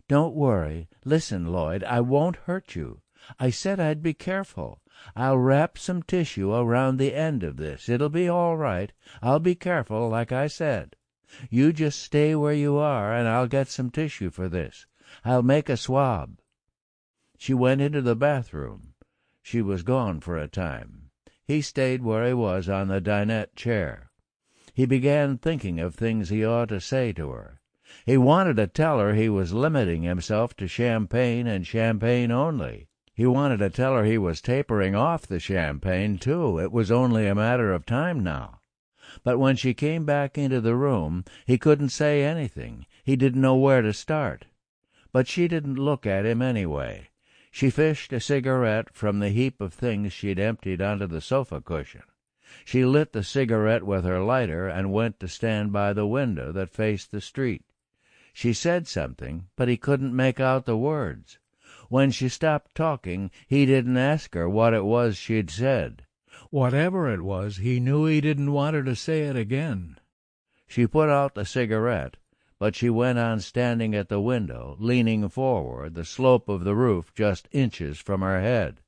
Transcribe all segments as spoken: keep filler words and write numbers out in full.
Don't worry. Listen, Lloyd, I won't hurt you. I said I'd be careful. I'll wrap some tissue around the end of this. It'll be all right. I'll be careful, like I said. You just stay where you are, and I'll get some tissue for this. I'll make a swab." She went into the bathroom. She was gone for a time. He stayed where he was on the dinette chair. He began thinking of things he ought to say to her. He wanted to tell her he was limiting himself to champagne and champagne only. He wanted to tell her he was tapering off the champagne, too. It was only a matter of time now. But when she came back into the room, he couldn't say anything. He didn't know where to start. But she didn't look at him anyway. She fished a cigarette from the heap of things she'd emptied onto the sofa cushion. She lit the cigarette with her lighter and went to stand by the window that faced the street. She said something, but he couldn't make out the words. When she stopped talking, he didn't ask her what it was she'd said. Whatever it was, he knew he didn't want her to say it again. She put out the cigarette, but she went on standing at the window, leaning forward, the slope of the roof just inches from her head.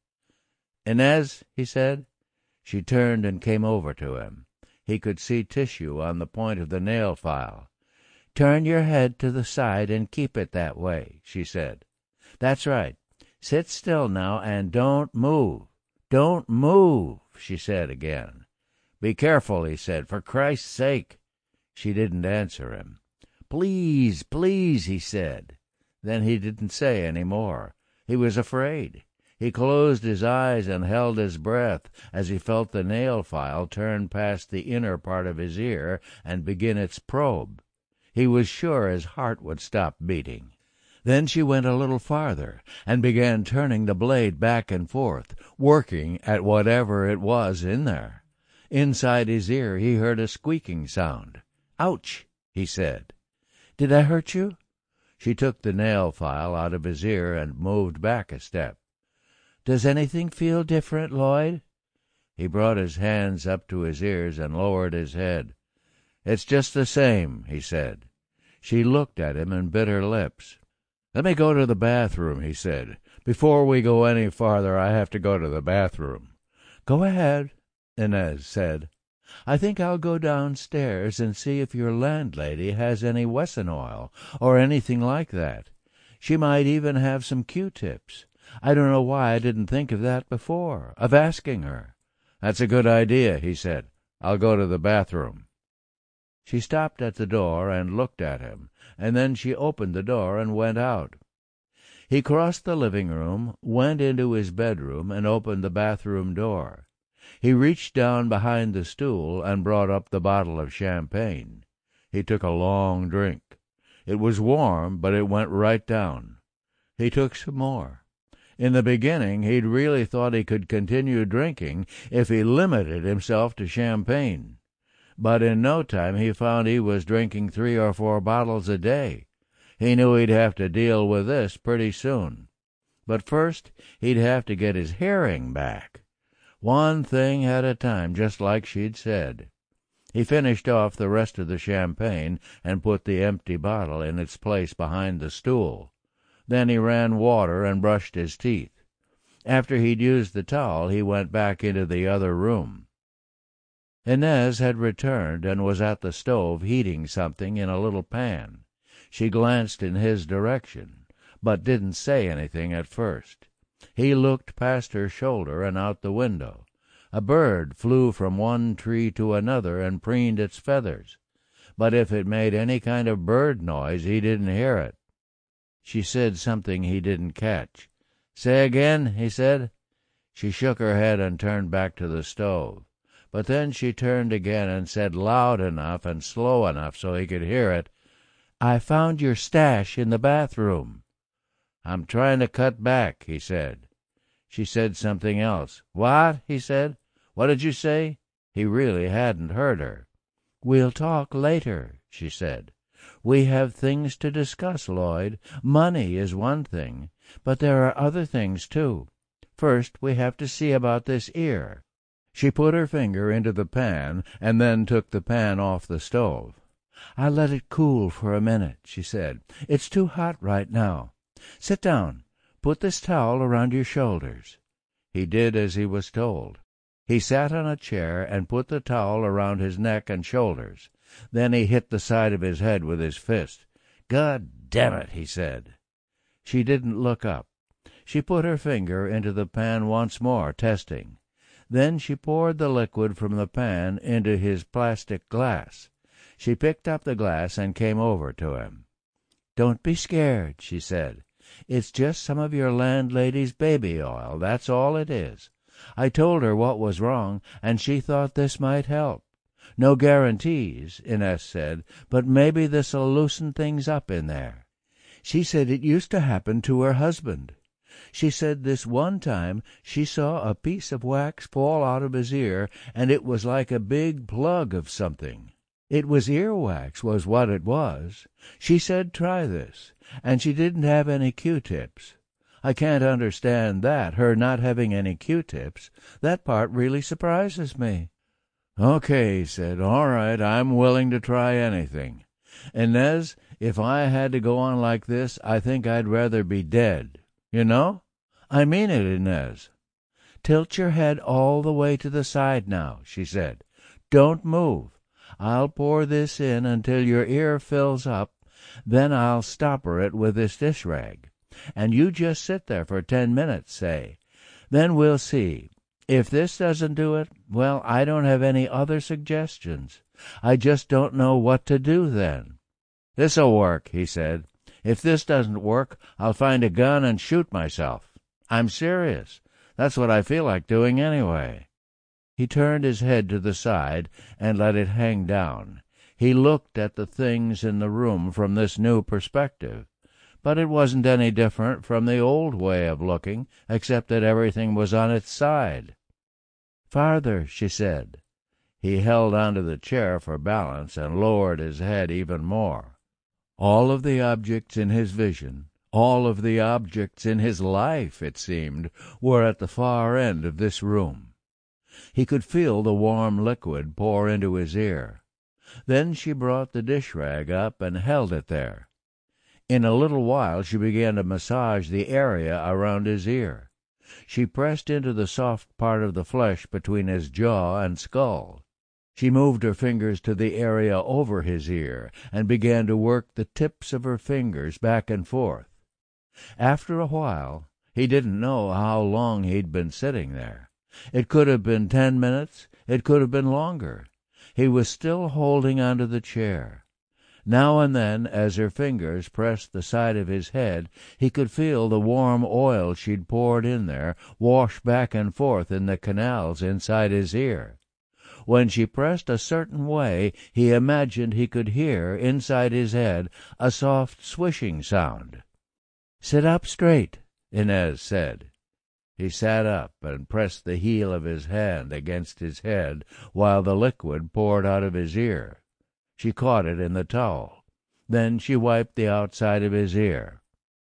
"Inez," he said. She turned and came over to him. He could see tissue on the point of the nail file. "Turn your head to the side and keep it that way," she said. "That's right. Sit still now and don't move. Don't move," she said again. "Be careful," he said, "for Christ's sake." She didn't answer him. "Please, please," he said. Then he didn't say any more. He was afraid. He closed his eyes and held his breath as he felt the nail file turn past the inner part of his ear and begin its probe. He was sure his heart would stop beating. Then she went a little farther and began turning the blade back and forth, working at whatever it was in there. Inside his ear he heard a squeaking sound. "Ouch," he said. "Did I hurt you?" She took the nail file out of his ear and moved back a step. "Does anything feel different, Lloyd?" He brought his hands up to his ears and lowered his head. "It's just the same," he said. She looked at him and bit her lips. "Let me go to the bathroom," he said. "Before we go any farther, I have to go to the bathroom." "Go ahead," Inez said. "I think I'll go downstairs and see if your landlady has any Wesson oil or anything like that. She might even have some Q-tips. I don't know why I didn't think of that before, of asking her." "That's a good idea," he said. "I'll go to the bathroom." She stopped at the door and looked at him, and then she opened the door and went out. He crossed the living room, went into his bedroom, and opened the bathroom door. He reached down behind the stool and brought up the bottle of champagne. He took a long drink. It was warm, but it went right down. He took some more. In the beginning, he'd really thought he could continue drinking if he limited himself to champagne. But in no time he found he was drinking three or four bottles a day. He knew he'd have to deal with this pretty soon. But first, he'd have to get his hearing back. One thing at a time, just like she'd said. He finished off the rest of the champagne and put the empty bottle in its place behind the stool. Then he ran water and brushed his teeth. After he'd used the towel, he went back into the other room. Inez had returned and was at the stove heating something in a little pan. She glanced in his direction, but didn't say anything at first. He looked past her shoulder and out the window. A bird flew from one tree to another and preened its feathers, but if it made any kind of bird noise, he didn't hear it. She said something he didn't catch. "Say again," he said. She shook her head and turned back to the stove. But then she turned again and said loud enough and slow enough so he could hear it, "I found your stash in the bathroom." "I'm trying to cut back," he said. She said something else. "What?" he said. "What did you say?" He really hadn't heard her. "We'll talk later," she said. "We have things to discuss, Lloyd. Money is one thing, but there are other things, too. First, we have to see about this ear." She put her finger into the pan and then took the pan off the stove. "I'll let it cool for a minute," she said. "It's too hot right now. Sit down. Put this towel around your shoulders." He did as he was told. He sat on a chair and put the towel around his neck and shoulders. Then he hit the side of his head with his fist. "God damn it," he said. She didn't look up. She put her finger into the pan once more, testing. Then she poured the liquid from the pan into his plastic glass. She picked up the glass and came over to him. "Don't be scared," she said. "It's just some of your landlady's baby oil, that's all it is. I told her what was wrong, and she thought this might help. No guarantees," Inez said, "but maybe this'll loosen things up in there." She said it used to happen to her husband. She said this one time she saw a piece of wax fall out of his ear, and it was like a big plug of something. It was earwax was what it was. She said try this, and she didn't have any Q-tips. I can't understand that, her not having any Q-tips. That part really surprises me. "Okay," he said. "All right, I'm willing to try anything. Inez, if I had to go on like this, I think I'd rather be dead. You know? I mean it, Inez." "Tilt your head all the way to the side now," she said. "Don't move. I'll pour this in until your ear fills up, then I'll stopper it with this dish rag. And you just sit there for ten minutes, say. Then we'll see. If this doesn't do it, well, I don't have any other suggestions. I just don't know what to do then." "This'll work," he said. "If this doesn't work, I'll find a gun and shoot myself. I'm serious. That's what I feel like doing anyway." He turned his head to the side and let it hang down. He looked at the things in the room from this new perspective. But it wasn't any different from the old way of looking, except that everything was on its side. "Farther," she said. He held onto the chair for balance and lowered his head even more. All of the objects in his vision, all of the objects in his life, it seemed, were at the far end of this room. He could feel the warm liquid pour into his ear. Then she brought the dish-rag up and held it there. In a little while she began to massage the area around his ear. She pressed into the soft part of the flesh between his jaw and skull. She moved her fingers to the area over his ear and began to work the tips of her fingers back and forth. After a while, he didn't know how long he'd been sitting there. It could have been ten minutes. It could have been longer. He was still holding onto the chair. Now and then, as her fingers pressed the side of his head, he could feel the warm oil she'd poured in there wash back and forth in the canals inside his ear. When she pressed a certain way, he imagined he could hear, inside his head, a soft swishing sound. "Sit up straight," Inez said. He sat up and pressed the heel of his hand against his head while the liquid poured out of his ear. She caught it in the towel. Then she wiped the outside of his ear.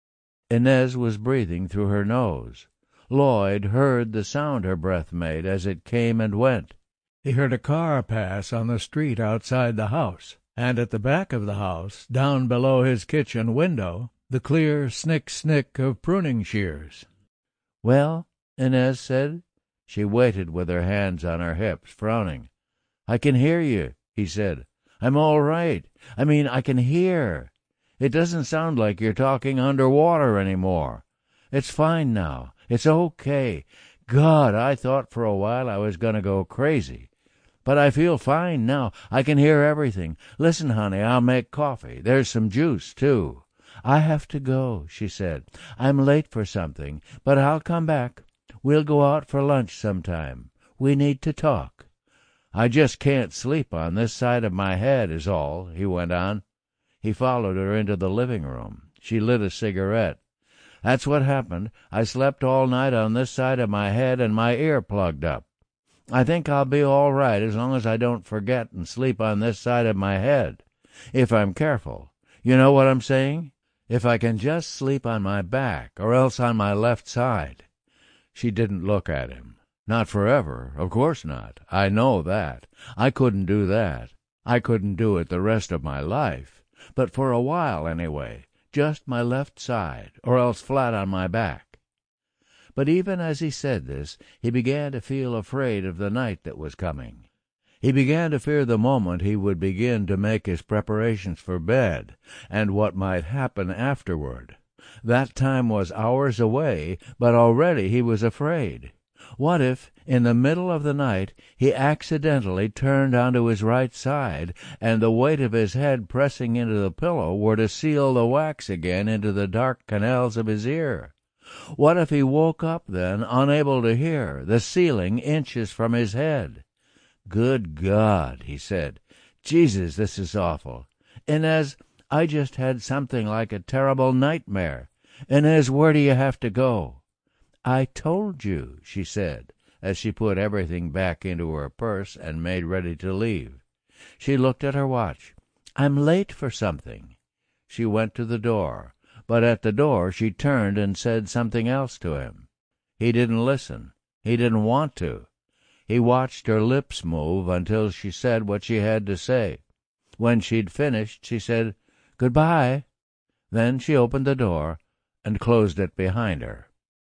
Inez was breathing through her nose. Lloyd heard the sound her breath made as it came and went. He heard a car pass on the street outside the house, and at the back of the house, down below his kitchen window, the clear snick-snick of pruning shears. "Well," Inez said. She waited with her hands on her hips, frowning. "I can hear you," he said. "I'm all right. I mean, I can hear. It doesn't sound like you're talking underwater anymore. It's fine now. It's okay. God, I thought for a while I was going to go crazy. But I feel fine now. I can hear everything. Listen, honey, I'll make coffee. There's some juice, too." "I have to go," she said. "I'm late for something, but I'll come back. We'll go out for lunch sometime. We need to talk." "I just can't sleep on this side of my head is all," he went on. He followed her into the living room. She lit a cigarette. "That's what happened. I slept all night on this side of my head and my ear plugged up. I think I'll be all right as long as I don't forget and sleep on this side of my head. If I'm careful. You know what I'm saying? If I can just sleep on my back or else on my left side." She didn't look at him. "Not forever, of course not. I know that. I couldn't do that. I couldn't do it the rest of my life. But for a while, anyway. just my left side, or else flat on my back." But even as he said this, he began to feel afraid of the night that was coming. He began to fear the moment he would begin to make his preparations for bed, and what might happen afterward. That time was hours away, but already he was afraid. What if, in the middle of the night, he accidentally turned onto his right side, and the weight of his head pressing into the pillow were to seal the wax again into the dark canals of his ear? What if he woke up then, unable to hear, the ceiling inches from his head? "Good God," he said. "Jesus, this is awful. Inez, I just had something like a terrible nightmare. Inez, where do you have to go?" "I told you," she said, as she put everything back into her purse and made ready to leave. She looked at her watch. "I'm late for something." She went to the door, but at the door she turned and said something else to him. He didn't listen. He didn't want to. He watched her lips move until she said what she had to say. When she'd finished, she said, "Goodbye." Then she opened the door and closed it behind her.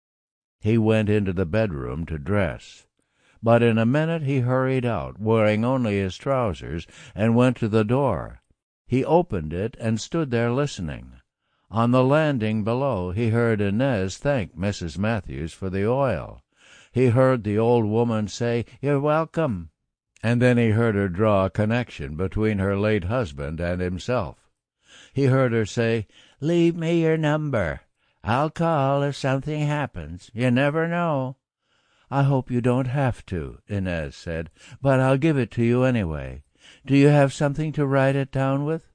He went into the bedroom to dress. But in a minute he hurried out, wearing only his trousers, and went to the door. He opened it and stood there listening. On the landing below he heard Inez thank Missus Matthews for the oil. He heard the old woman say, "You're welcome." And then he heard her draw a connection between her late husband and himself. He heard her say, "Leave me your number. I'll call if something happens. You never know." "I hope you don't have to," Inez said, "but I'll give it to you anyway. Do you have something to write it down with?"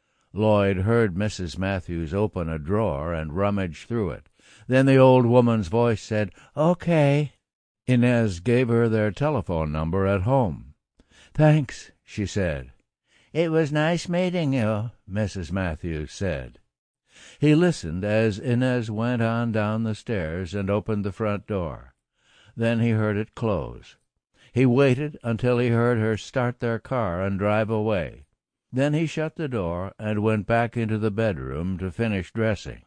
Lloyd heard Missus Matthews open a drawer and rummage through it. Then the old woman's voice said, "Okay." Inez gave her their telephone number at home. "Thanks," she said. "It was nice meeting you," Missus Matthews said. He listened as Inez went on down the stairs and opened the front door. Then he heard it close. He waited until he heard her start their car and drive away. Then he shut the door and went back into the bedroom to finish dressing.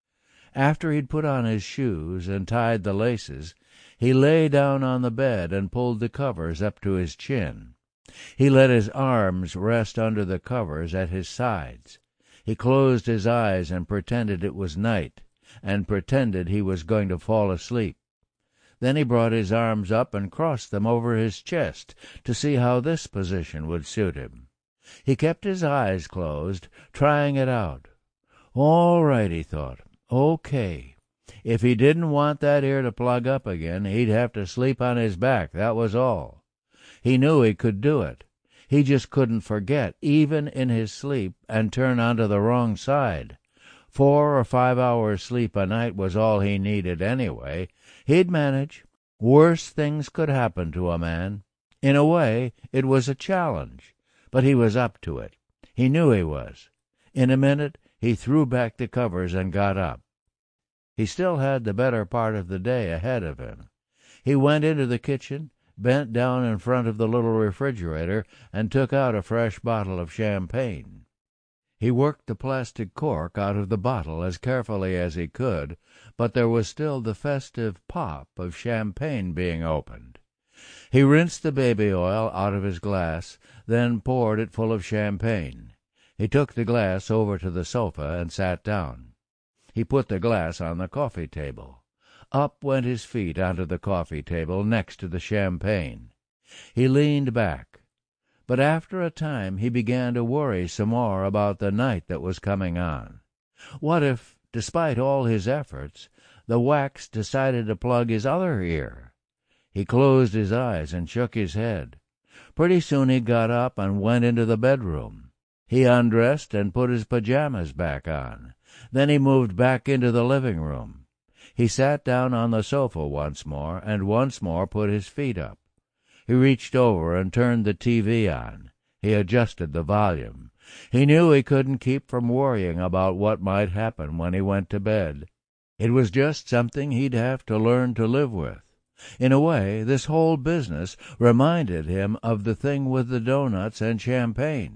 After he'd put on his shoes and tied the laces, he lay down on the bed and pulled the covers up to his chin. He let his arms rest under the covers at his sides. He closed his eyes and pretended it was night, and pretended he was going to fall asleep. Then he brought his arms up and crossed them over his chest to see how this position would suit him. He kept his eyes closed, trying it out. All right, he thought. Okay. If he didn't want that ear to plug up again, he'd have to sleep on his back, that was all. He knew he could do it. He just couldn't forget, even in his sleep, and turn onto the wrong side. Four or five hours sleep a night was all he needed anyway. He'd manage. Worse things could happen to a man. In a way, it was a challenge, but he was up to it. He knew he was. In a minute, he threw back the covers and got up. He still had the better part of the day ahead of him. He went into the kitchen, bent down in front of the little refrigerator, and took out a fresh bottle of champagne. He worked the plastic cork out of the bottle as carefully as he could, but there was still the festive pop of champagne being opened. He rinsed the baby oil out of his glass, then poured it full of champagne. He took the glass over to the sofa and sat down. He put the glass on the coffee table. Up went his feet onto the coffee table next to the champagne. He leaned back. But after a time he began to worry some more about the night that was coming on. What if, despite all his efforts, the wax decided to plug his other ear? He closed his eyes and shook his head. Pretty soon he got up and went into the bedroom. He undressed and put his pajamas back on. Then he moved back into the living room. He sat down on the sofa once more and once more put his feet up. He reached over and turned the T V on. He adjusted the volume. He knew he couldn't keep from worrying about what might happen when he went to bed. It was just something he'd have to learn to live with. In a way, this whole business reminded him of the thing with the doughnuts and champagne.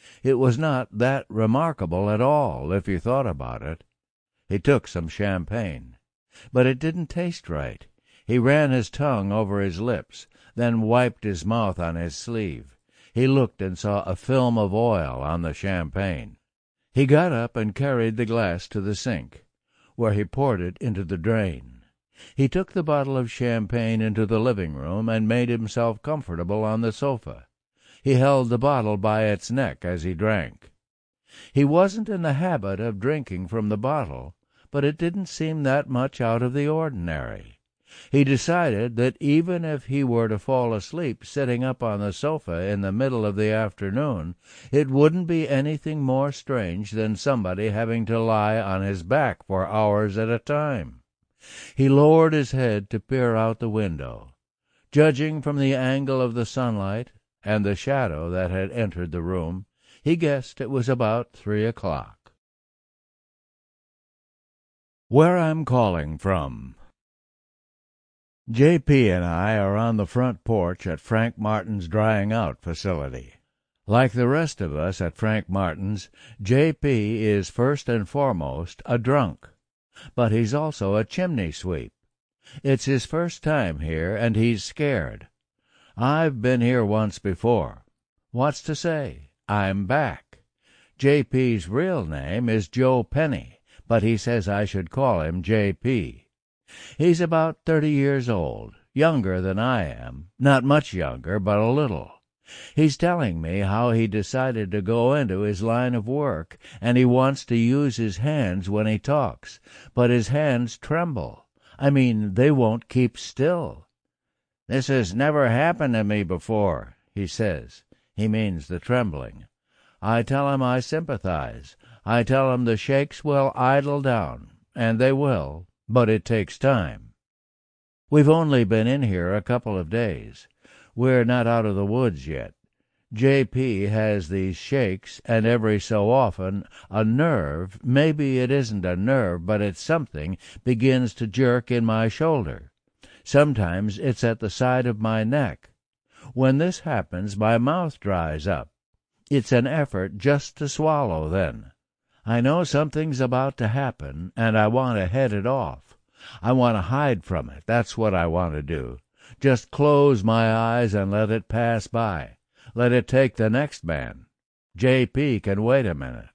It was not that remarkable at all, if you thought about it. He took some champagne, but it didn't taste right. He ran his tongue over his lips, then wiped his mouth on his sleeve. He looked and saw a film of oil on the champagne. He got up and carried the glass to the sink, where he poured it into the drain. He took the bottle of champagne into the living room and made himself comfortable on the sofa. He held the bottle by its neck as he drank. He wasn't in the habit of drinking from the bottle, but it didn't seem that much out of the ordinary. He decided that even if he were to fall asleep sitting up on the sofa in the middle of the afternoon, it wouldn't be anything more strange than somebody having to lie on his back for hours at a time. He lowered his head to peer out the window. Judging from the angle of the sunlight and the shadow that had entered the room, he guessed it was about three o'clock. Where I'm calling from. J P and I are on the front porch at Frank Martin's drying out facility. Like the rest of us at Frank Martin's, J P is first and foremost a drunk, but he's also a chimney sweep. It's his first time here, and he's scared. I've been here once before. What's to say? I'm back. J P's real name is Joe Penny, but he says I should call him J P. He's about thirty years old, younger than I am, not much younger, but a little. He's telling me how he decided to go into his line of work, and he wants to use his hands when he talks, but his hands tremble. I mean, they won't keep still. "This has never happened to me before," he says. He means the trembling. I tell him I sympathize. I tell him the shakes will idle down, and they will, but it takes time. We've only been in here a couple of days. We're not out of the woods yet. J P has these shakes, and every so often a nerve, maybe it isn't a nerve, but it's something, begins to jerk in my shoulder. Sometimes it's at the side of my neck. When this happens, my mouth dries up. It's an effort just to swallow then. I know something's about to happen, and I want to head it off. I want to hide from it. That's what I want to do. Just close my eyes and let it pass by. Let it take the next man. J P can wait a minute.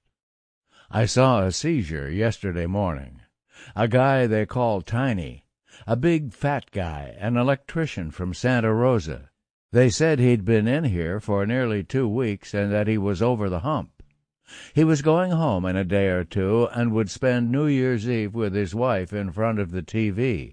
I saw a seizure yesterday morning. A guy they call Tiny. A big fat guy, an electrician from Santa Rosa. They said he'd been in here for nearly two weeks and that he was over the hump. He was going home in a day or two and would spend New Year's Eve with his wife in front of the T V.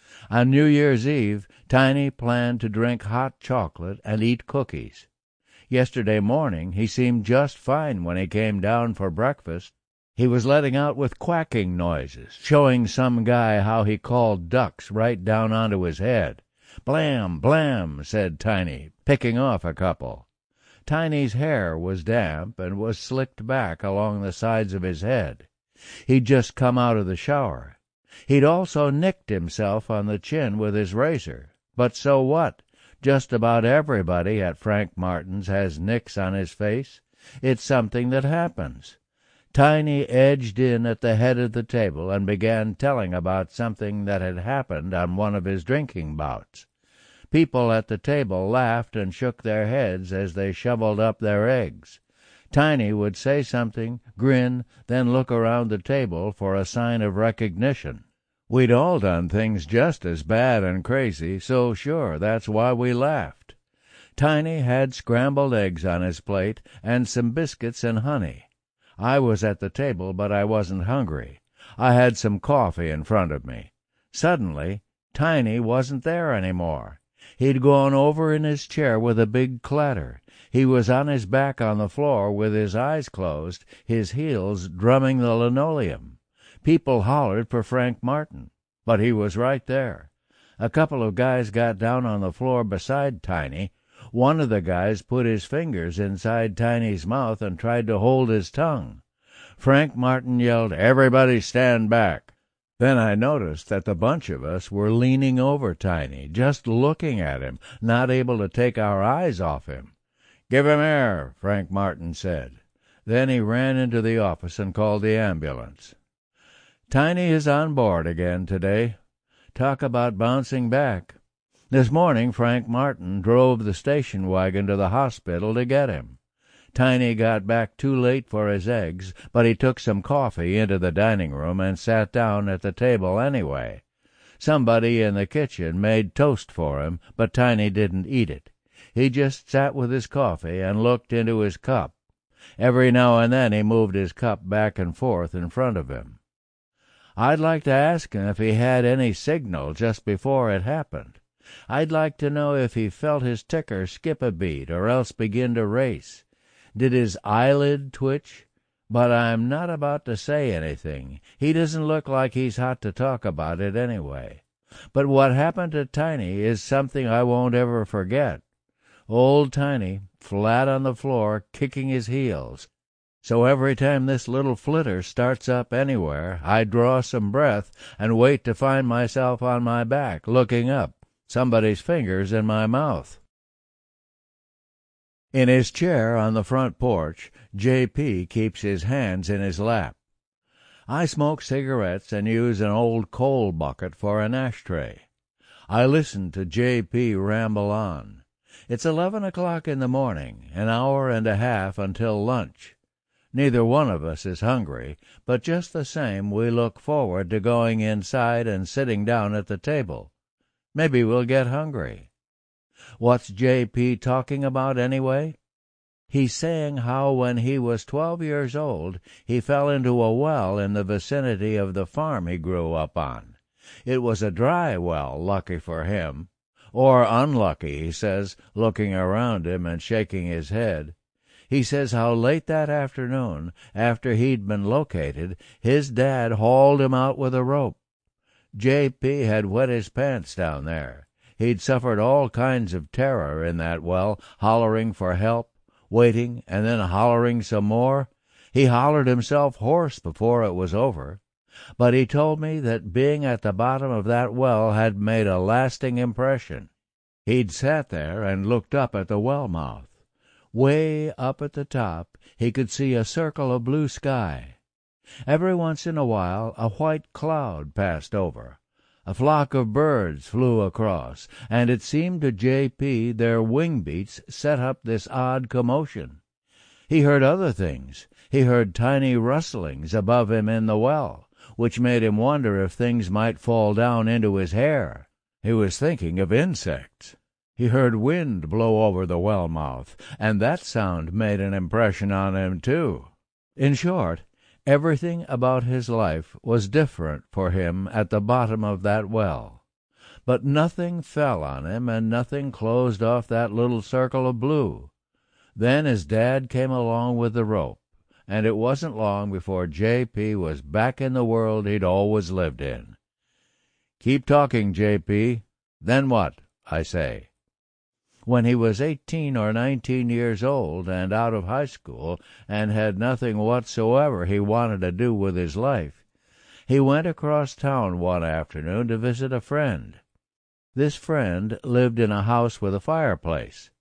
On New Year's Eve, Tiny planned to drink hot chocolate and eat cookies. Yesterday morning he seemed just fine when he came down for breakfast. He was letting out with quacking noises, showing some guy how he called ducks right down onto his head. "Blam, blam," said Tiny, picking off a couple. Tiny's hair was damp and was slicked back along the sides of his head. He'd just come out of the shower. He'd also nicked himself on the chin with his razor. But so what? Just about everybody at Frank Martin's has nicks on his face. It's something that happens. Tiny edged in at the head of the table and began telling about something that had happened on one of his drinking bouts. People at the table laughed and shook their heads as they shoveled up their eggs. Tiny would say something, grin, then look around the table for a sign of recognition. We'd all done things just as bad and crazy, so sure, that's why we laughed. Tiny had scrambled eggs on his plate and some biscuits and honey. I was at the table, but I wasn't hungry. I had some coffee in front of me. Suddenly, Tiny wasn't there any more. He'd gone over in his chair with a big clatter. He was on his back on the floor with his eyes closed, his heels drumming the linoleum. People hollered for Frank Martin, but he was right there. A couple of guys got down on the floor beside Tiny. One of the guys put his fingers inside Tiny's mouth and tried to hold his tongue. Frank Martin yelled, "Everybody stand back." Then I noticed that the bunch of us were leaning over Tiny, just looking at him, not able to take our eyes off him. "Give him air," Frank Martin said. Then he ran into the office and called the ambulance. Tiny is on board again today. Talk about bouncing back. This morning Frank Martin drove the station wagon to the hospital to get him. Tiny got back too late for his eggs, but he took some coffee into the dining room and sat down at the table anyway. Somebody in the kitchen made toast for him, but Tiny didn't eat it. He just sat with his coffee and looked into his cup. Every now and then he moved his cup back and forth in front of him. I'd like to ask him if he had any signal just before it happened. I'd like to know if he felt his ticker skip a beat or else begin to race. Did his eyelid twitch? But I'm not about to say anything. He doesn't look like he's hot to talk about it anyway. But what happened to Tiny is something I won't ever forget. Old Tiny, flat on the floor, kicking his heels. So every time this little flitter starts up anywhere, I draw some breath and wait to find myself on my back, looking up, somebody's fingers in my mouth. In his chair on the front porch, J P keeps his hands in his lap. I smoke cigarettes and use an old coal bucket for an ashtray. I listen to J P ramble on. It's eleven o'clock in the morning, an hour and a half until lunch. Neither one of us is hungry, but just the same we look forward to going inside and sitting down at the table. Maybe we'll get hungry. What's J P talking about anyway? He's saying how when he was twelve years old he fell into a well in the vicinity of the farm he grew up on. It was a dry well, lucky for him. Or unlucky, he says, looking around him and shaking his head. He says how late that afternoon, after he'd been located, his dad hauled him out with a rope. J P had wet his pants down there. He'd suffered all kinds of terror in that well, hollering for help, waiting, and then hollering some more. He hollered himself hoarse before it was over. But he told me that being at the bottom of that well had made a lasting impression. He'd sat there and looked up at the well mouth. Way up at the top he could see a circle of blue sky. Every once in a while a white cloud passed over. A flock of birds flew across, and it seemed to J P their wing beats set up this odd commotion. He heard other things. He heard tiny rustlings above him in the well, which made him wonder if things might fall down into his hair. He was thinking of insects. He heard wind blow over the well mouth, and that sound made an impression on him too. In short, everything about his life was different for him at the bottom of that well. But nothing fell on him, and nothing closed off that little circle of blue. Then his dad came along with the rope, and it wasn't long before J P was back in the world he'd always lived in. Keep talking, J P. Then what? I say. When he was eighteen or nineteen years old and out of high school and had nothing whatsoever he wanted to do with his life, he went across town one afternoon to visit a friend. This friend lived in a house with a fireplace.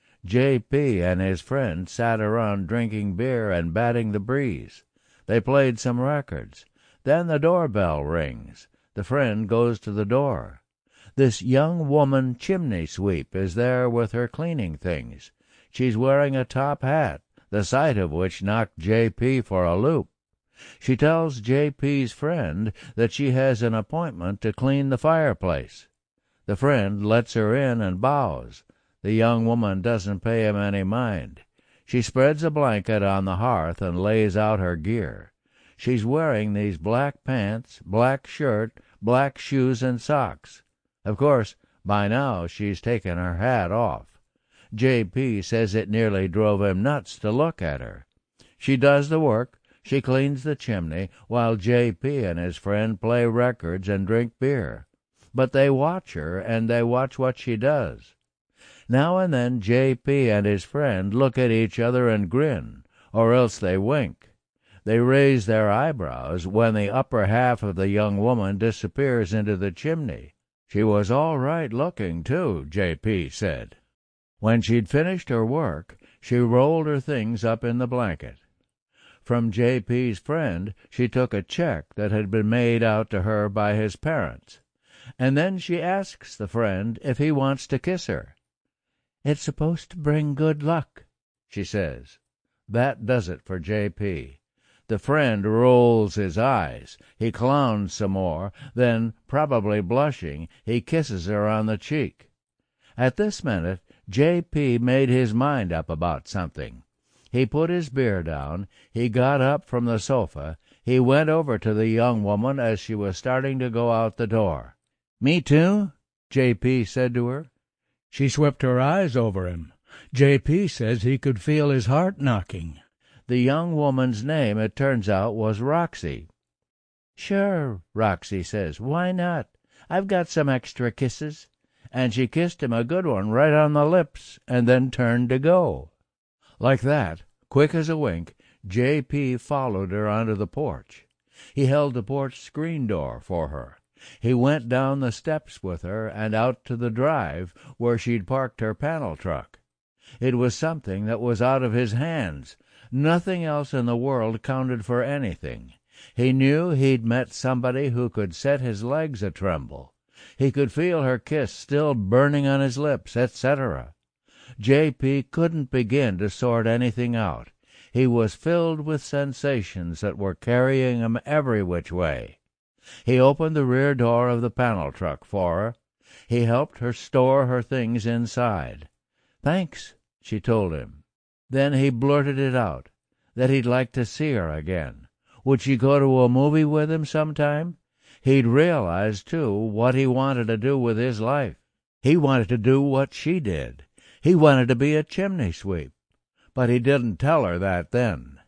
J P and his friend sat around drinking beer and batting the breeze. They played some records. Then the doorbell rings. The friend goes to the door. This young woman chimney sweep is there with her cleaning things. She's wearing a top hat, the sight of which knocked J P for a loop. She tells J P's friend that she has an appointment to clean the fireplace. The friend lets her in and bows. The young woman doesn't pay him any mind. She spreads a blanket on the hearth and lays out her gear. She's wearing these black pants, black shirt, black shoes and socks. Of course, by now she's taken her hat off. J P says it nearly drove him nuts to look at her. She does the work. She cleans the chimney, while J P and his friend play records and drink beer. But they watch her, and they watch what she does. Now and then J P and his friend look at each other and grin, or else they wink. They raise their eyebrows when the upper half of the young woman disappears into the chimney. She was all right looking, too, J P said. When she'd finished her work, she rolled her things up in the blanket. From J P's friend she took a check that had been made out to her by his parents, and then she asks the friend if he wants to kiss her. "It's supposed to bring good luck," she says. That does it for J P. The friend rolls his eyes. He clowns some more. Then, probably blushing, he kisses her on the cheek. At this minute J P made his mind up about something. He put his beer down. He got up from the sofa. He went over to the young woman as she was starting to go out the door. "Me too?" J P said to her. She swept her eyes over him. J P says he could feel his heart knocking. The young woman's name, it turns out, was Roxy. "Sure," Roxy says. "Why not? I've got some extra kisses." And she kissed him a good one right on the lips, and then turned to go. Like that, quick as a wink, J P followed her onto the porch. He held the porch screen door for her. He went down the steps with her and out to the drive where she'd parked her panel truck. It was something that was out of his hands. Nothing else in the world counted for anything. He knew he'd met somebody who could set his legs a-tremble. He could feel her kiss still burning on his lips, et cetera. J P couldn't begin to sort anything out. He was filled with sensations that were carrying him every which way. He opened the rear door of the panel truck for her. He helped her store her things inside. "Thanks," she told him. Then he blurted it out, that he'd like to see her again. Would she go to a movie with him sometime? He'd realized, too, what he wanted to do with his life. He wanted to do what she did. He wanted to be a chimney sweep. But he didn't tell her that then.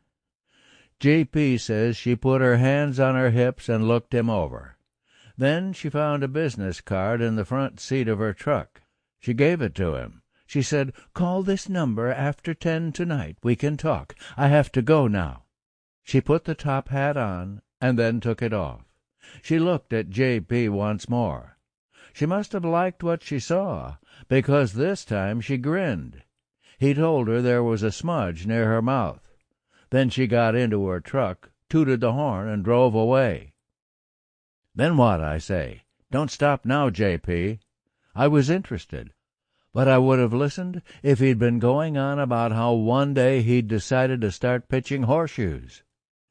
J P says she put her hands on her hips and looked him over. Then she found a business card in the front seat of her truck. She gave it to him. She said, "Call this number after ten tonight. We can talk. I have to go now." She put the top hat on and then took it off. She looked at J P once more. She must have liked what she saw, because this time she grinned. He told her there was a smudge near her mouth. Then she got into her truck, tooted the horn, and drove away. "Then what?" I say. "Don't stop now, J P." I was interested, but I would have listened if he'd been going on about how one day he'd decided to start pitching horseshoes.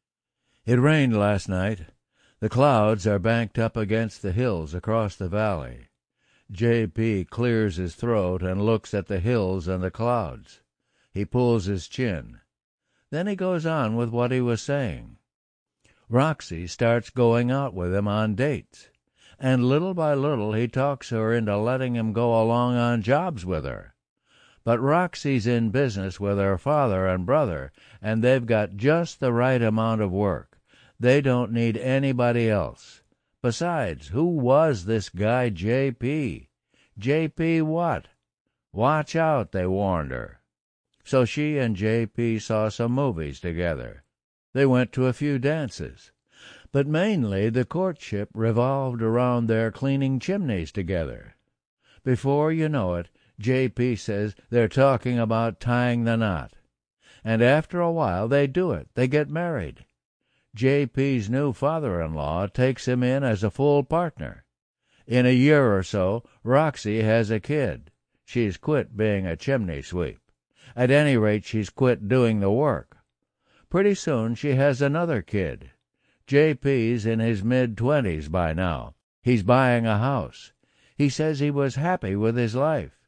It rained last night. The clouds are banked up against the hills across the valley. J P clears his throat and looks at the hills and the clouds. He pulls his chin. Then he goes on with what he was saying. Roxy starts going out with him on dates, and little by little he talks her into letting him go along on jobs with her. But Roxy's in business with her father and brother, and they've got just the right amount of work. They don't need anybody else. Besides, who was this guy J P? J P what? Watch out, they warned her. So she and J P saw some movies together. They went to a few dances. But mainly the courtship revolved around their cleaning chimneys together. Before you know it, J P says they're talking about tying the knot. And after a while they do it. They get married. J P's new father-in-law takes him in as a full partner. In a year or so, Roxy has a kid. She's quit being a chimney sweep. At any rate, she's quit doing the work. Pretty soon she has another kid. J P's in his mid-twenties by now. He's buying a house. He says he was happy with his life.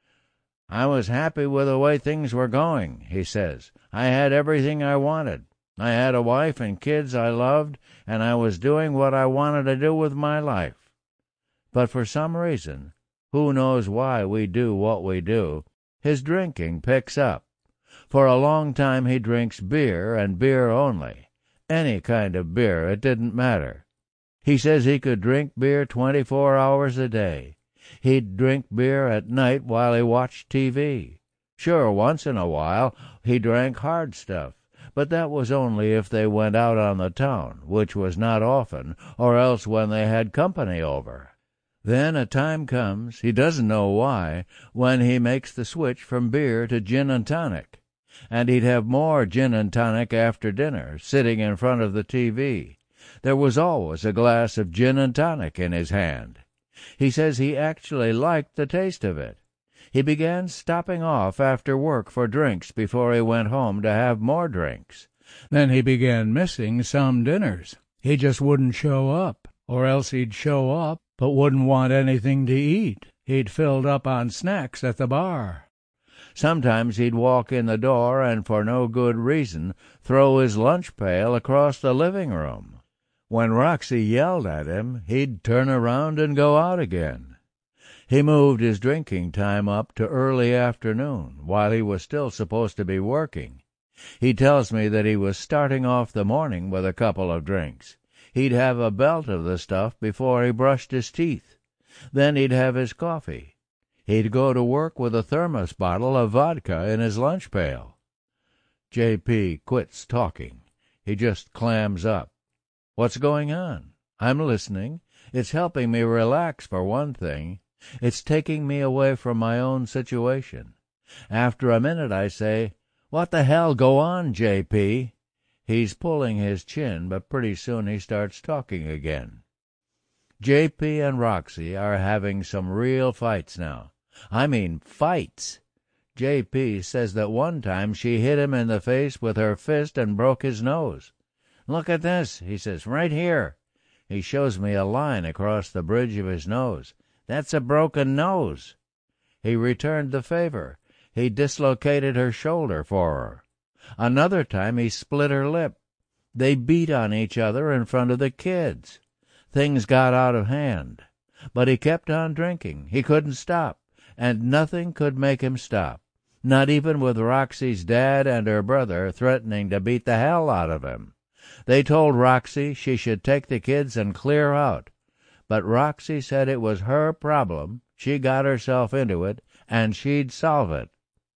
"I was happy with the way things were going," he says. "I had everything I wanted. I had a wife and kids I loved, and I was doing what I wanted to do with my life. But for some reason, who knows why we do what we do, his drinking picks up. For a long time he drinks beer, and beer only. Any kind of beer, it didn't matter. He says he could drink beer twenty-four hours a day. He'd drink beer at night while he watched T V. Sure, once in a while he drank hard stuff, but that was only if they went out on the town, which was not often, or else when they had company over. Then a time comes, he doesn't know why, when he makes the switch from beer to gin and tonic. and he'd have more gin and tonic after dinner, sitting in front of the T V. There was always a glass of gin and tonic in his hand. He says he actually liked the taste of it. He began stopping off after work for drinks before he went home to have more drinks. Then he began missing some dinners. He just wouldn't show up, or else he'd show up but wouldn't want anything to eat. He'd filled up on snacks at the bar. Sometimes he'd walk in the door and for no good reason throw his lunch pail across the living room. When Roxy yelled at him, he'd turn around and go out again. He moved his drinking time up to early afternoon, while he was still supposed to be working. He tells me that he was starting off the morning with a couple of drinks. He'd have a belt of the stuff before he brushed his teeth. Then he'd have his coffee. He'd go to work with a thermos bottle of vodka in his lunch pail. J P quits talking. He just clams up. What's going on? I'm listening. It's helping me relax, for one thing. It's taking me away from my own situation. After a minute I say, "What the hell, go on, J P" He's pulling his chin, but pretty soon he starts talking again. J P and Roxy are having some real fights now. I mean fights. J P says that one time she hit him in the face with her fist and broke his nose. "Look at this," he says, "right here." He shows me a line across the bridge of his nose. "That's a broken nose." He returned the favor. He dislocated her shoulder for her. Another time he split her lip. They beat on each other in front of the kids. Things got out of hand. But he kept on drinking. He couldn't stop, and nothing could make him stop, not even with Roxy's dad and her brother threatening to beat the hell out of him. They told Roxy she should take the kids and clear out. But Roxy said it was her problem, she got herself into it, and she'd solve it.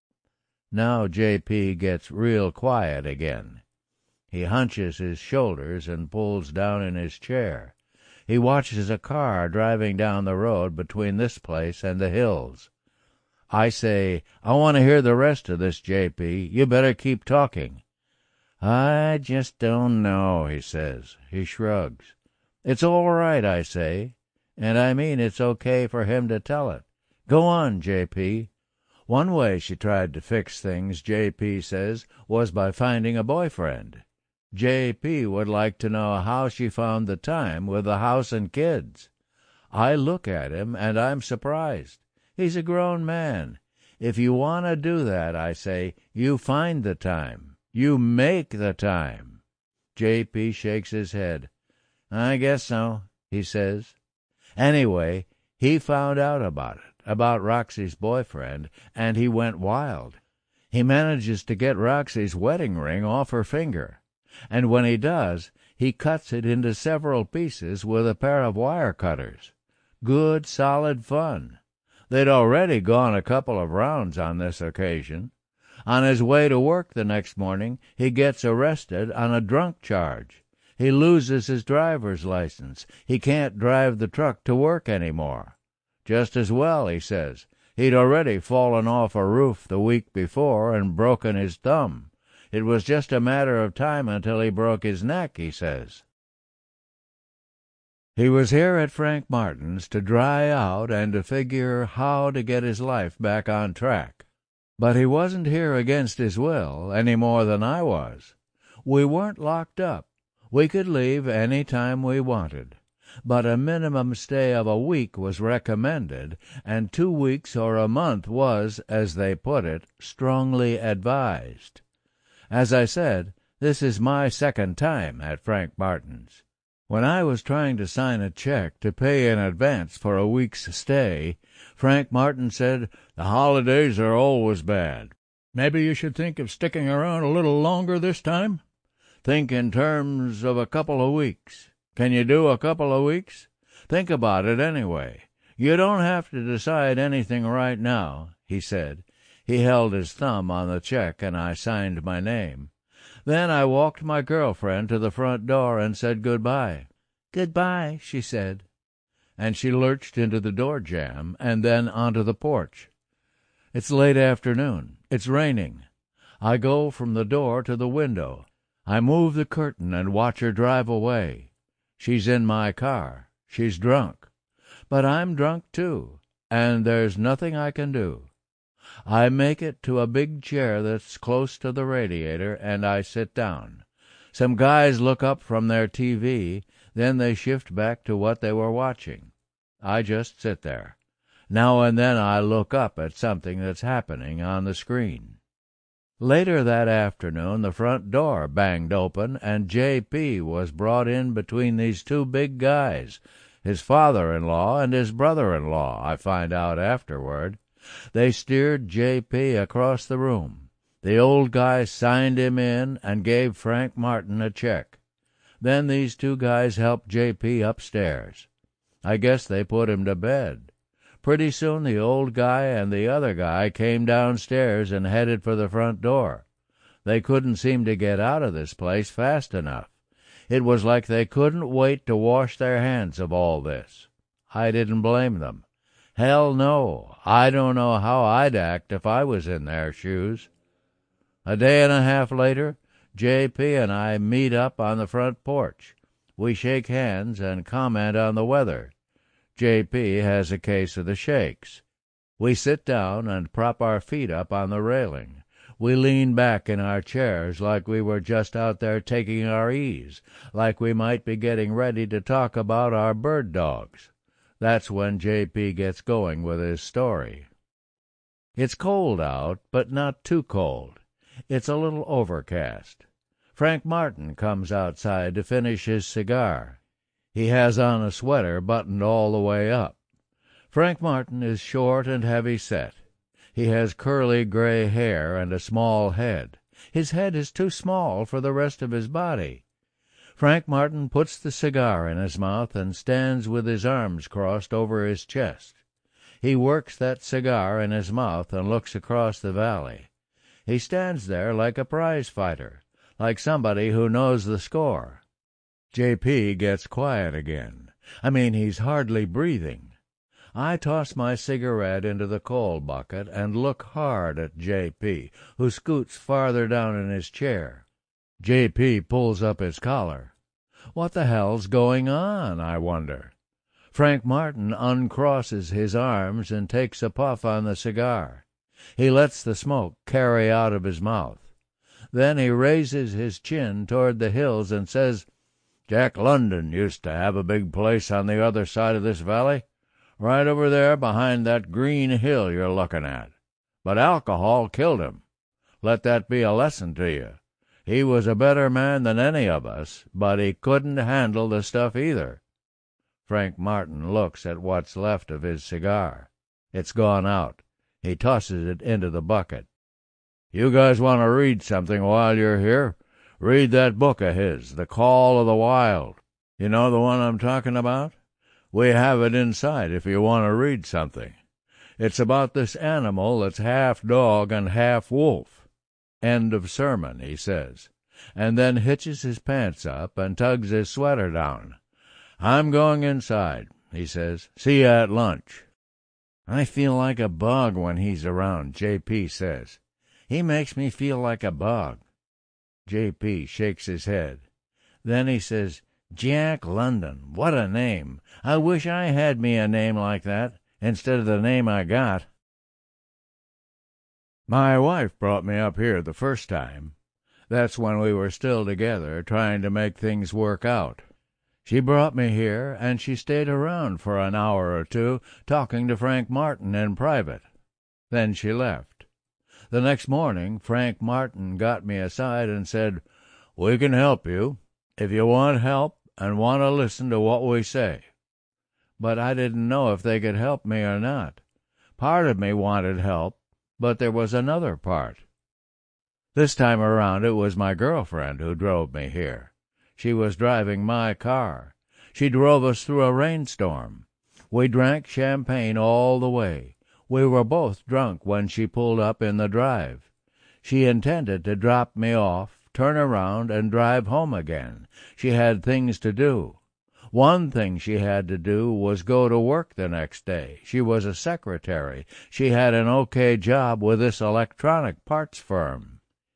Now J P gets real quiet again. He hunches his shoulders and pulls down in his chair. He watches a car driving down the road between this place and the hills. I say, "I want to hear the rest of this, J P. You better keep talking." "I just don't know," he says. He shrugs. "It's all right," I say, and I mean it's okay for him to tell it. "Go on, J P" One way she tried to fix things, J P says, was by finding a boyfriend. J P would like to know how she found the time with the house and kids. I look at him, and I'm surprised. He's a grown man. If you want to do that, I say, you find the time. You make the time. J P shakes his head. "I guess so," he says. Anyway, he found out about it, about Roxy's boyfriend, and he went wild. He manages to get Roxy's wedding ring off her finger. And when he does, he cuts it into several pieces with a pair of wire cutters. Good, solid fun. They'd already gone a couple of rounds on this occasion. On his way to work the next morning, he gets arrested on a drunk charge. He loses his driver's license. He can't drive the truck to work anymore. Just as well, he says. He'd already fallen off a roof the week before and broken his thumb. It was just a matter of time until he broke his neck, he says. He was here at Frank Martin's to dry out and to figure how to get his life back on track. But he wasn't here against his will any more than I was. We weren't locked up. We could leave any time we wanted. But a minimum stay of a week was recommended, and two weeks or a month was, as they put it, strongly advised. As I said, this is my second time at Frank Martin's. When I was trying to sign a check to pay in advance for a week's stay, Frank Martin said, "The holidays are always bad. Maybe you should think of sticking around a little longer this time? Think in terms of a couple of weeks. Can you do a couple of weeks? Think about it anyway. You don't have to decide anything right now," he said. He held his thumb on the check, and I signed my name. Then I walked my girlfriend to the front door and said goodbye. "Goodbye," she said. And she lurched into the door jamb and then onto the porch. It's late afternoon. It's raining. I go from the door to the window. I move the curtain and watch her drive away. She's in my car. She's drunk. But I'm drunk too, and there's nothing I can do. I make it to a big chair that's close to the radiator, and I sit down. Some guys look up from their T V, then they shift back to what they were watching. I just sit there. Now and then I look up at something that's happening on the screen. Later that afternoon, the front door banged open, and J P was brought in between these two big guys, his father-in-law and his brother-in-law, I find out afterward. They steered J P across the room. The old guy signed him in and gave Frank Martin a check. Then these two guys helped J P upstairs. I guess they put him to bed. Pretty soon the old guy and the other guy came downstairs and headed for the front door. They couldn't seem to get out of this place fast enough. It was like they couldn't wait to wash their hands of all this. I didn't blame them. Hell no, I don't know how I'd act if I was in their shoes. A day and a half later, J P and I meet up on the front porch. We shake hands and comment on the weather. J P has a case of the shakes. We sit down and prop our feet up on the railing. We lean back in our chairs like we were just out there taking our ease, like we might be getting ready to talk about our bird dogs. That's when J P gets going with his story. It's cold out, but not too cold. It's a little overcast. Frank Martin comes outside to finish his cigar. He has on a sweater buttoned all the way up. Frank Martin is short and heavy-set. He has curly gray hair and a small head. His head is too small for the rest of his body. Frank Martin puts the cigar in his mouth and stands with his arms crossed over his chest. He works that cigar in his mouth and looks across the valley. He stands there like a prize fighter, like somebody who knows the score. J P gets quiet again. I mean, he's hardly breathing. I toss my cigarette into the coal bucket and look hard at J P, who scoots farther down in his chair. J P pulls up his collar. What the hell's going on, I wonder? Frank Martin uncrosses his arms and takes a puff on the cigar. He lets the smoke carry out of his mouth. Then he raises his chin toward the hills and says, "Jack London used to have a big place on the other side of this valley, right over there behind that green hill you're looking at. But alcohol killed him. Let that be a lesson to you. He was a better man than any of us, but he couldn't handle the stuff either." Frank Martin looks at what's left of his cigar. It's gone out. He tosses it into the bucket. "You guys want to read something while you're here? Read that book of his, The Call of the Wild. You know the one I'm talking about? We have it inside if you want to read something. It's about this animal that's half dog and half wolf." End of sermon, he says, and then hitches his pants up and tugs his sweater down. "I'm going inside," he says. "See you at lunch." "I feel like a bug when he's around," J P says. "He makes me feel like a bug." J P shakes his head. Then he says, "Jack London, what a name. I wish I had me a name like that, instead of the name I got." My wife brought me up here the first time. That's when we were still together, trying to make things work out. She brought me here, and she stayed around for an hour or two, talking to Frank Martin in private. Then she left. The next morning, Frank Martin got me aside and said, "We can help you, if you want help and want to listen to what we say." But I didn't know if they could help me or not. Part of me wanted help, but there was another part. This time around it was my girlfriend who drove me here. She was driving my car. She drove us through a rainstorm. We drank champagne all the way. We were both drunk when she pulled up in the drive. She intended to drop me off, turn around, and drive home again. She had things to do. One thing she had to do was go to work the next day. She was a secretary. She had an okay job with this electronic parts firm.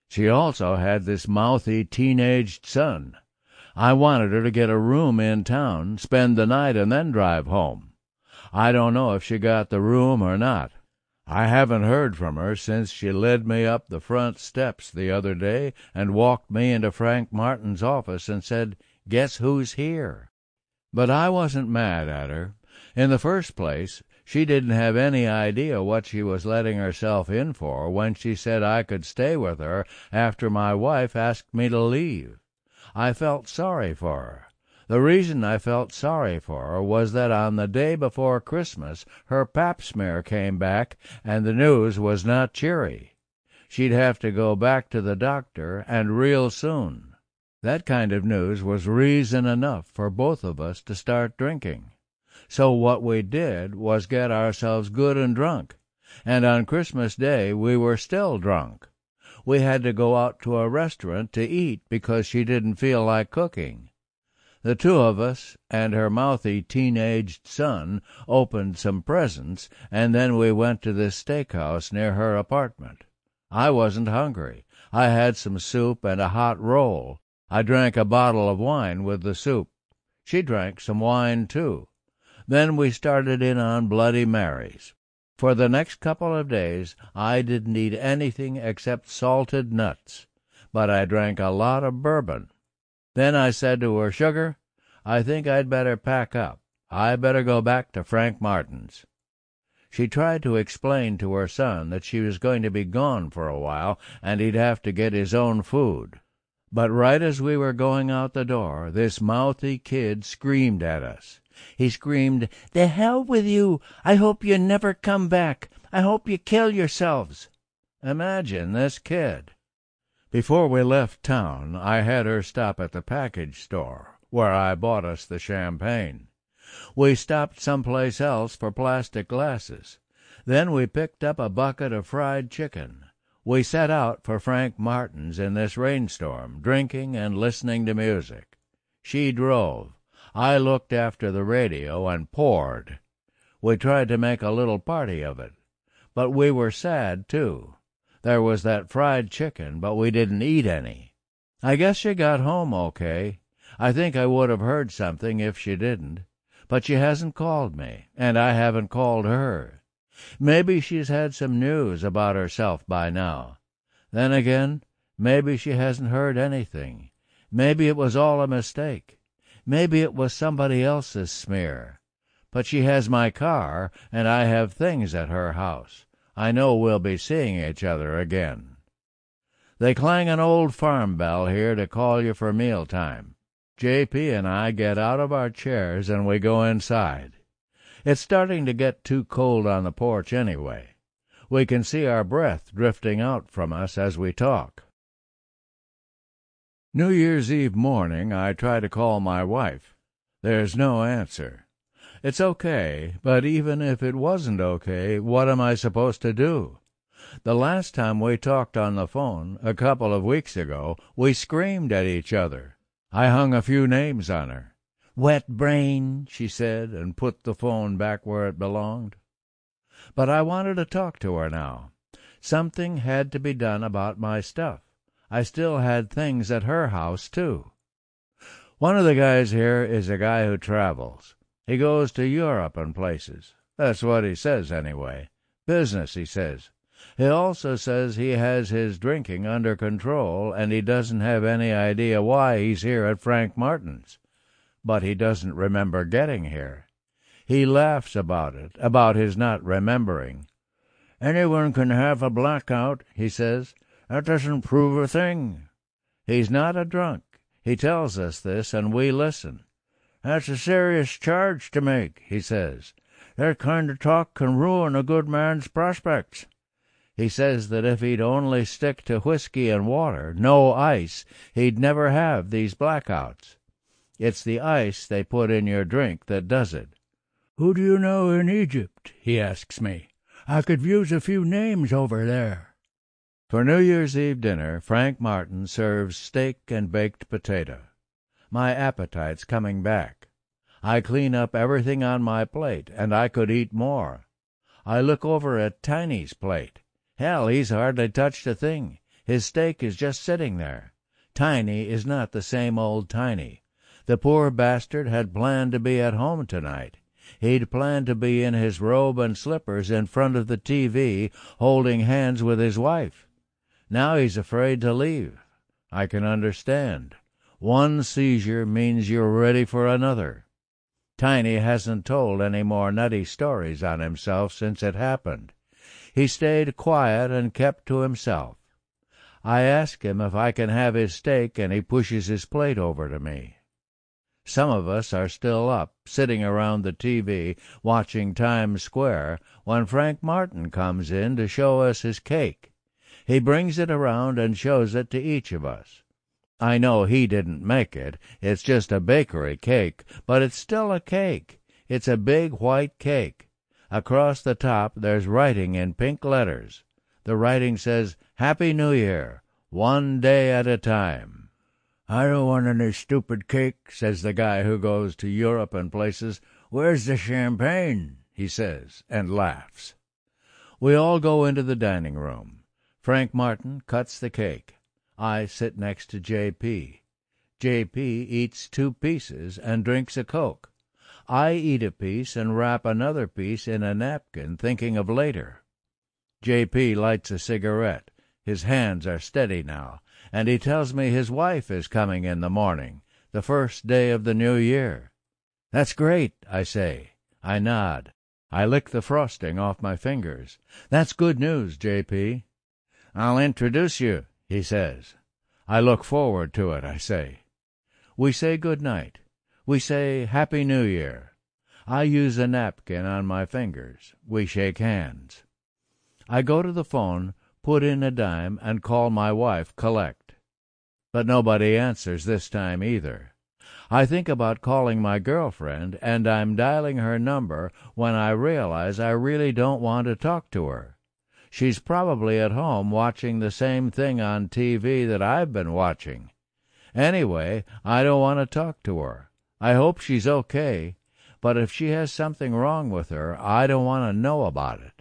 She also had this mouthy teenaged son. I wanted her to get a room in town, spend the night, and then drive home. I don't know if she got the room or not. I haven't heard from her since she led me up the front steps the other day and walked me into Frank Martin's office and said, "Guess who's here?" But I wasn't mad at her. In the first place, she didn't have any idea what she was letting herself in for when she said I could stay with her after my wife asked me to leave. I felt sorry for her. The reason I felt sorry for her was that on the day before Christmas her pap smear came back and the news was not cheery. She'd have to go back to the doctor, and real soon. That kind of news was reason enough for both of us to start drinking. So what we did was get ourselves good and drunk, and on Christmas Day we were still drunk. We had to go out to a restaurant to eat because she didn't feel like cooking. The two of us and her mouthy teenaged son opened some presents, and then we went to this steakhouse near her apartment. I wasn't hungry. I had some soup and a hot roll. I drank a bottle of wine with the soup. She drank some wine, too. Then we started in on Bloody Marys. For the next couple of days I didn't eat anything except salted nuts, but I drank a lot of bourbon. Then I said to her, "Sugar, I think I'd better pack up. I better go back to Frank Martin's." She tried to explain to her son that she was going to be gone for a while and he'd have to get his own food. But right as we were going out the door, this mouthy kid screamed at us. He screamed, "The hell with you! I hope you never come back! I hope you kill yourselves!" Imagine this kid. Before we left town, I had her stop at the package store, where I bought us the champagne. We stopped someplace else for plastic glasses. Then we picked up a bucket of fried chicken. We set out for Frank Martin's in this rainstorm, drinking and listening to music. She drove. I looked after the radio and poured. We tried to make a little party of it. But we were sad, too. There was that fried chicken, but we didn't eat any. I guess she got home okay. I think I would have heard something if she didn't. But she hasn't called me, and I haven't called her. Maybe she's had some news about herself by now. Then again, maybe she hasn't heard anything. Maybe it was all a mistake. Maybe it was somebody else's smear. But she has my car, and I have things at her house. I know we'll be seeing each other again. They clang an old farm bell here to call you for mealtime. J P and I get out of our chairs and we go inside. It's starting to get too cold on the porch anyway. We can see our breath drifting out from us as we talk. New Year's Eve morning, I try to call my wife. There's no answer. It's okay, but even if it wasn't okay, what am I supposed to do? The last time we talked on the phone, a couple of weeks ago, we screamed at each other. I hung a few names on her. "Wet brain," she said, and put the phone back where it belonged. But I wanted to talk to her now. Something had to be done about my stuff. I still had things at her house, too. One of the guys here is a guy who travels. He goes to Europe and places. That's what he says, anyway. Business, he says. He also says he has his drinking under control, and he doesn't have any idea why he's here at Frank Martin's. But he doesn't remember getting here. He laughs about it, about his not remembering. "Anyone can have a blackout," he says. "That doesn't prove a thing." He's not a drunk. He tells us this, and we listen. "That's a serious charge to make," he says. "That kind of talk can ruin a good man's prospects." He says that if he'd only stick to whiskey and water, no ice, he'd never have these blackouts. It's the ice they put in your drink that does it. "Who do you know in Egypt?" he asks me. "I could use a few names over there." For New Year's Eve dinner, Frank Martin serves steak and baked potato. My appetite's coming back. I clean up everything on my plate, and I could eat more. I look over at Tiny's plate. Hell, he's hardly touched a thing. His steak is just sitting there. Tiny is not the same old Tiny. The poor bastard had planned to be at home tonight. He'd planned to be in his robe and slippers in front of the T V, holding hands with his wife. Now he's afraid to leave. I can understand. One seizure means you're ready for another. Tiny hasn't told any more nutty stories on himself since it happened. He stayed quiet and kept to himself. I ask him if I can have his steak, and he pushes his plate over to me. Some of us are still up, sitting around the T V, watching Times Square, when Frank Martin comes in to show us his cake. He brings it around and shows it to each of us. I know he didn't make it. It's just a bakery cake, but it's still a cake. It's a big white cake. Across the top there's writing in pink letters. The writing says, "Happy New Year, one day at a time." "I don't want any stupid cake," says the guy who goes to Europe and places. "Where's the champagne?" he says, and laughs. We all go into the dining room. Frank Martin cuts the cake. I sit next to J P. J P eats two pieces and drinks a Coke. I eat a piece and wrap another piece in a napkin, thinking of later. J P lights a cigarette. His hands are steady now, and he tells me his wife is coming in the morning, the first day of the new year. "That's great," I say. I nod. I lick the frosting off my fingers. "That's good news, J P." "I'll introduce you," he says. "I look forward to it," I say. We say good night. We say Happy New Year. I use a napkin on my fingers. We shake hands. I go to the phone, put in a dime, and call my wife collect. But nobody answers this time either. I think about calling my girlfriend, and I'm dialing her number when I realize I really don't want to talk to her. She's probably at home watching the same thing on T V that I've been watching. Anyway, I don't want to talk to her. I hope she's okay, but if she has something wrong with her, I don't want to know about it.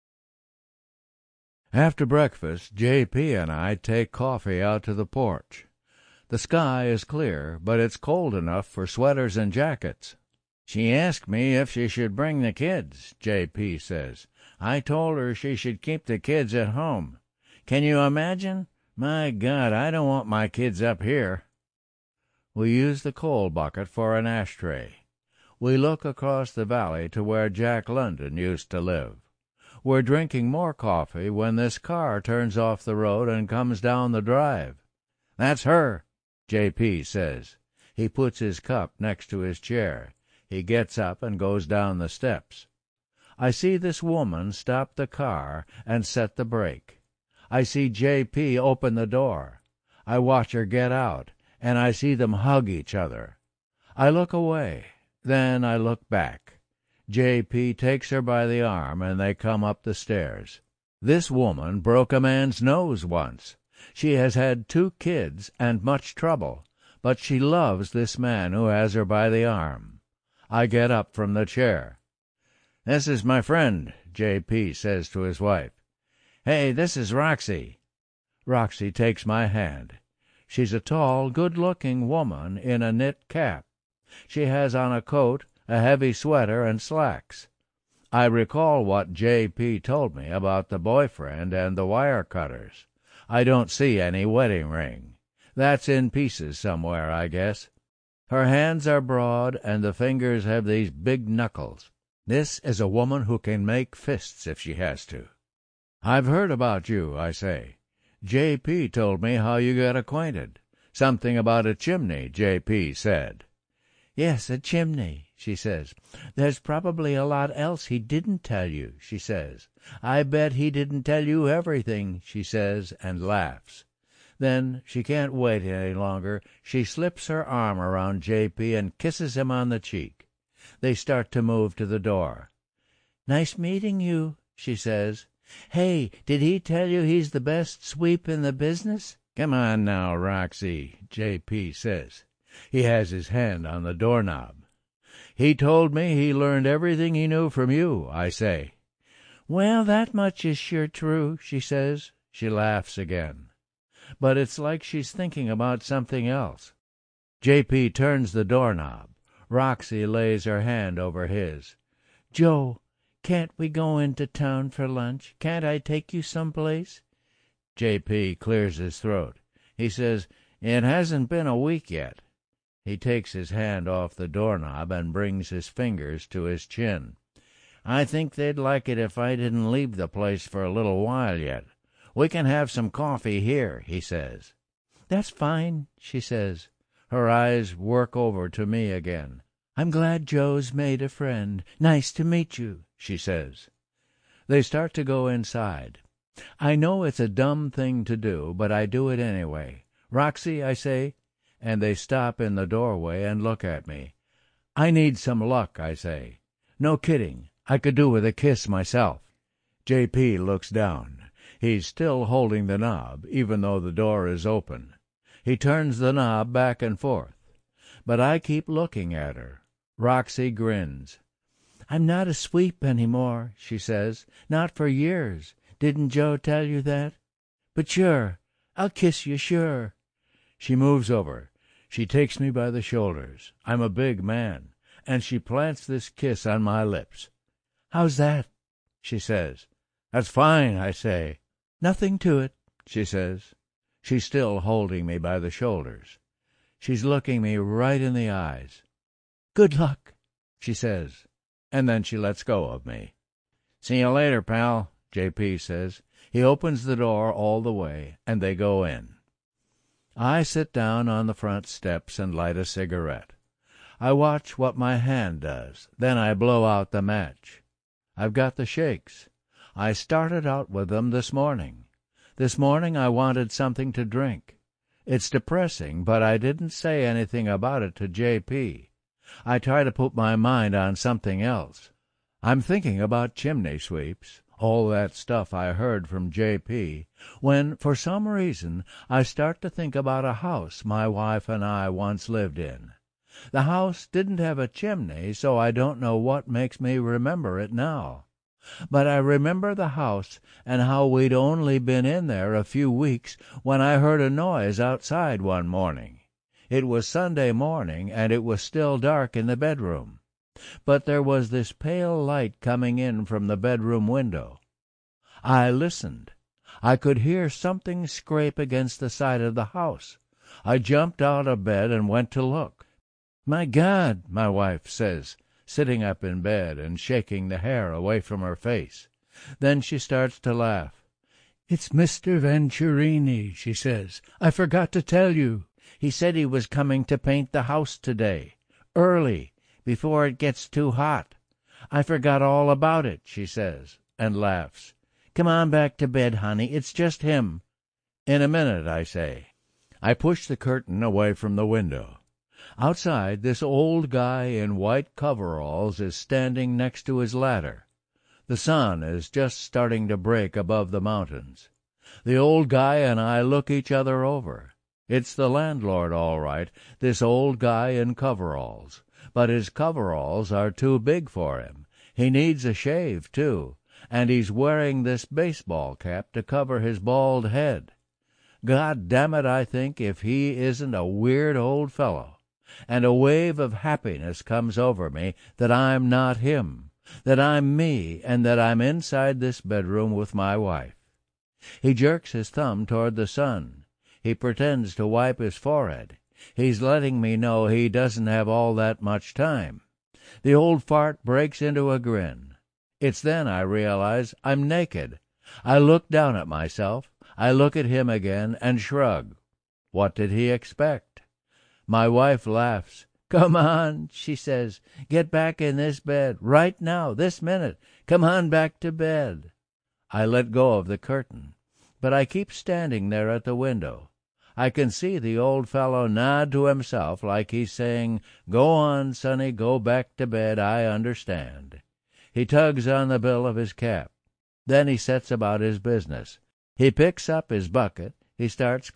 After breakfast, J P and I take coffee out to the porch. The sky is clear, but it's cold enough for sweaters and jackets. "She asked me if she should bring the kids," J P says. "I told her she should keep the kids at home. Can you imagine? My God, I don't want my kids up here." We use the coal bucket for an ashtray. We look across the valley to where Jack London used to live. We're drinking more coffee when this car turns off the road and comes down the drive. "That's her," J P says. He puts his cup next to his chair. He gets up and goes down the steps. I see this woman stop the car and set the brake. I see J P open the door. I watch her get out, and I see them hug each other. I look away. Then I look back. J P takes her by the arm, and they come up the stairs. This woman broke a man's nose once. She has had two kids and much trouble, but she loves this man who has her by the arm. I get up from the chair. "This is my friend," J P says to his wife. "Hey, this is Roxy." Roxy takes my hand. She's a tall, good-looking woman in a knit cap. She has on a coat, a heavy sweater, and slacks. I recall what J P told me about the boyfriend and the wire cutters. I don't see any wedding ring. That's in pieces somewhere, I guess. Her hands are broad, and the fingers have these big knuckles. This is a woman who can make fists if she has to. "I've heard about you," I say. "J P told me how you got acquainted. Something about a chimney, J P said." "Yes, a chimney," she says. "There's probably a lot else he didn't tell you," she says. "I bet he didn't tell you everything," she says, and laughs. Then she can't wait any longer. She slips her arm around J P and kisses him on the cheek. They start to move to the door. "Nice meeting you," she says. "Hey, did he tell you he's the best sweep in the business?" "Come on now, Roxy," J P says. He has his hand on the doorknob. "He told me he learned everything he knew from you," I say. "Well, that much is sure true," she says. She laughs again. but it's like she's thinking about something else. J P turns the doorknob. Roxy lays her hand over his. "Joe, can't we go into town for lunch? Can't I take you someplace?" J P clears his throat. He says, "It hasn't been a week yet." He takes his hand off the doorknob and brings his fingers to his chin. "I think they'd like it if I didn't leave the place for a little while yet. We can have some coffee here," he says. "That's fine," she says. Her eyes work over to me again. "I'm glad Joe's made a friend. Nice to meet you," she says. They start to go inside. I know it's a dumb thing to do, but I do it anyway. "Roxy," I say, and they stop in the doorway and look at me. "I need some luck," I say. "No kidding. I could do with a kiss myself." J P looks down. He's still holding the knob, even though the door is open. He turns the knob back and forth. But I keep looking at her. Roxy grins. "I'm not a sweep any more," she says. "Not for years. Didn't Joe tell you that? But sure, I'll kiss you, sure." She moves over. She takes me by the shoulders. I'm a big man, and she plants this kiss on my lips. "How's that?" she says. "That's fine," I say. "Nothing to it," she says. She's still holding me by the shoulders. She's looking me right in the eyes. "Good luck," she says, and then she lets go of me. "See you later, pal," J P says. He opens the door all the way, and they go in. I sit down on the front steps and light a cigarette. I watch what my hand does. Then I blow out the match. I've got the shakes. I started out with them this morning. This morning I wanted something to drink. It's depressing, but I didn't say anything about it to J P. I try to put my mind on something else. I'm thinking about chimney sweeps, all that stuff I heard from J P, when, for some reason, I start to think about a house my wife and I once lived in. The house didn't have a chimney, so I don't know what makes me remember it now. But I remember the house and how we'd only been in there a few weeks when I heard a noise outside one morning. It was Sunday morning, and it was still dark in the bedroom. But there was this pale light coming in from the bedroom window. I listened. I could hear something scrape against the side of the house. I jumped out of bed and went to look. "My God," my wife says, sitting up in bed and shaking the hair away from her face. Then she starts to laugh. "It's Mister Venturini," she says. "I forgot to tell you. He said he was coming to paint the house today, early, before it gets too hot. I forgot all about it," she says, and laughs. "Come on back to bed, honey. It's just him." "In a minute," I say. I push the curtain away from the window. Outside, this old guy in white coveralls is standing next to his ladder. The sun is just starting to break above the mountains. The old guy and I look each other over. It's the landlord, all right, this old guy in coveralls. But his coveralls are too big for him. He needs a shave, too, and he's wearing this baseball cap to cover his bald head. God damn it, I think, if he isn't a weird old fellow. And a wave of happiness comes over me that I'm not him, that I'm me, and that I'm inside this bedroom with my wife. He jerks his thumb toward the sun. He pretends to wipe his forehead. He's letting me know he doesn't have all that much time. The old fart breaks into a grin. It's then I realize I'm naked. I look down at myself. I look at him again and shrug. What did he expect? My wife laughs. "Come on," she says. "Get back in this bed, right now, this minute. Come on back to bed." I let go of the curtain, but I keep standing there at the window. I can see the old fellow nod to himself like he's saying, "Go on, sonny, go back to bed, I understand." He tugs on the bill of his cap. Then he sets about his business. He picks up his bucket. He starts